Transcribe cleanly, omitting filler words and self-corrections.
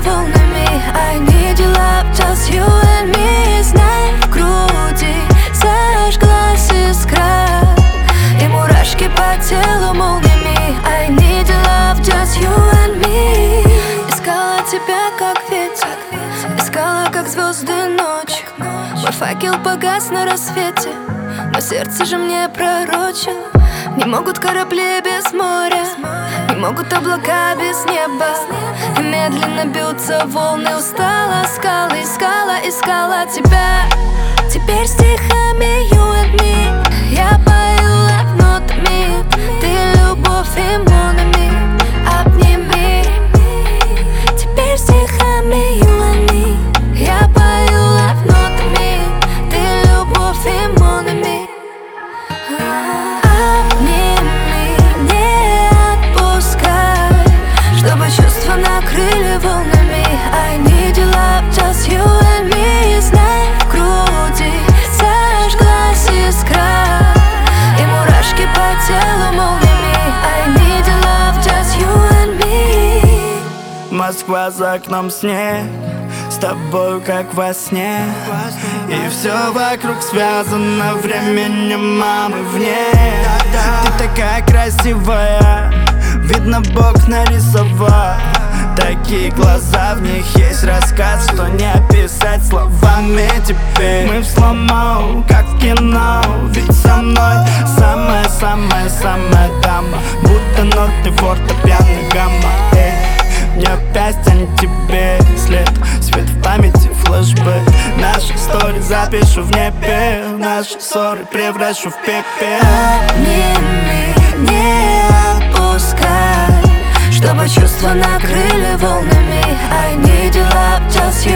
волнами. I need your love, just you and me. Знай, в груди зажглась искра, и мурашки по телу молниями. I need your love, just you and me. Искала тебя как ветер, искала как звезды ночь. Мой факел погас на рассвете, но сердце же мне пророчило. Не могут корабли без моря, не могут облака без неба, и медленно бьются волны. Устала скалы, искала тебя. Теперь стихами you and me я пою love нотами. Ты любовь и монами, обними. Теперь стихами you and me я пою love нотами. Ты любовь и монами. Чтобы чувства накрыли волнами. I need your love, just you and me. Знай, в груди зажглась искра, и мурашки по телу молниями. I need your love, just you and me. Москва за окном снег, с тобою как во сне, и все вокруг связано временем, мамы вне. Ты такая красивая, видно, Бог нарисовал. Такие глаза, в них есть рассказ, что не описать словами. Теперь мы в слоу-мо, как в кино. Ведь со мной самая дама, будто ноты фортепиано гамма. Мне опять тянет тебе след, свет в памяти, флешбэк. Наши истории запишу в небе, наши ссоры превращу в пепел. Не отпускай, чтобы чувства накрыли волнами. I need your love, just you